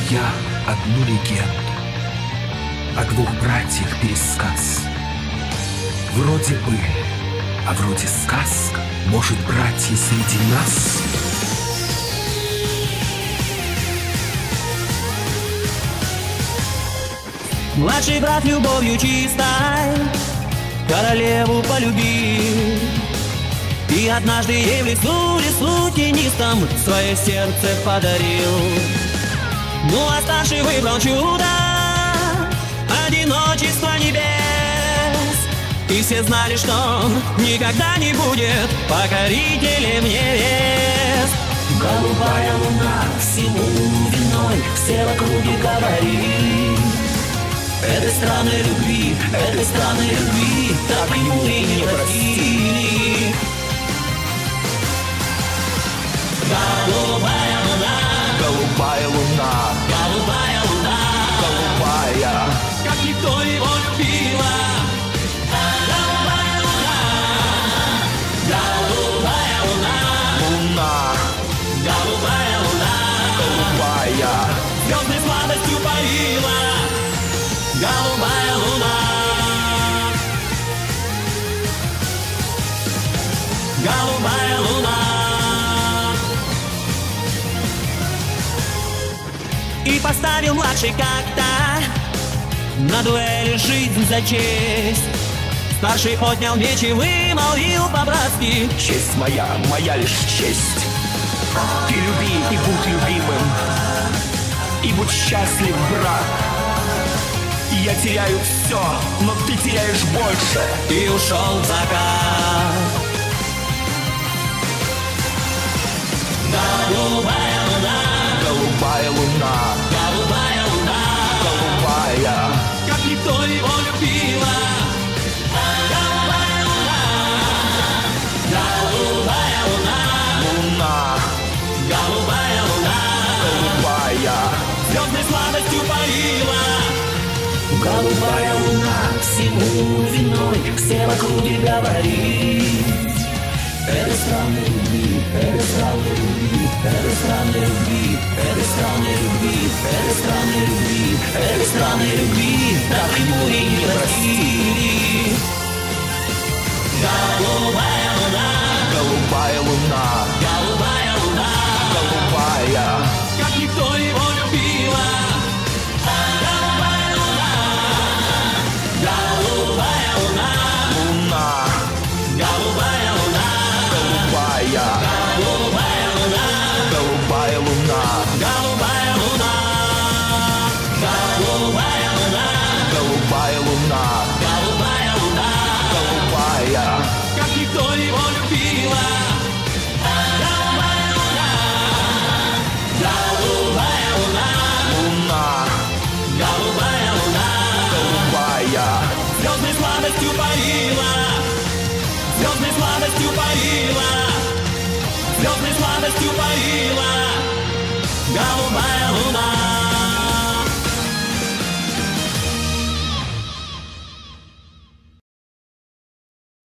я одну легенду о двух братьях пересказ. Вроде бы, а вроде сказка. Может, братья среди нас? Младший брат любовью чистой королеву полюбил, и однажды ей в лесу тенистом свое сердце подарил. Ну а старший выбрал чудо, одиночество небес, и все знали, что он никогда не будет покорителем невест. Голубая луна всему виной, все в округе говорит: этой странной любви, так ему и не простили. Голубая луна, Голубая луна, голубая луна, голубая, как никто его любила. голубая луна, голубая луна, луна, голубая луна, голубая, Звездной сладостью поила голубая луна. Голубая луна. И поставил младший как-то на дуэли жизнь за честь. Старший отнял меч и вымолвил по-братски: честь моя, моя лишь честь. Ты люби и будь любимым, и будь счастлив, брат. Я теряю все, но ты теряешь больше. и ушел в закат. голубая луна, Голубая луна, голубая луна, голубая, Как никто его любила. голубая луна, голубая луна, луна, голубая луна, голубая, Звездной сладостью поила. голубая луна всему виной, все в округе говорит: этой странной любви, этой странной любви, этой странной любви, этой странной любви, этой странной любви, этой странной любви, так ему и не простили. Голубая луна, голубая луна, голубая луна, голубая, Как никто его любила. голубая луна, голубая луна, луна, голубая луна, голубая, голубая луна, голубая луна, Голубая луна. голубая луна, голубая луна, голубая луна, голубая, Как никто его любила. голубая луна, голубая луна, луна, голубая луна, голубая, Звездной сладостью поила. Звездной сладостью поила. Звездной сладостью поила. Голубая